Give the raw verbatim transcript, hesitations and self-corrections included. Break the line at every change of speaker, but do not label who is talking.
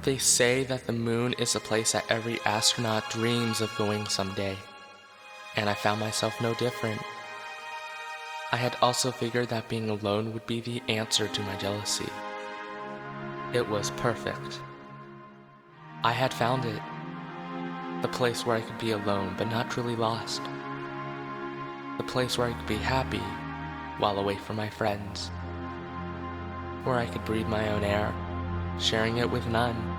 They say that the moon is a place that every astronaut dreams of going someday, and I found myself no different. I had also figured that being alone would be the answer to my jealousy. It was perfect. I had found it. The place where I could be alone but not truly lost. The place where I could be happy while away from my friends. Where I could breathe my own air, sharing it with none.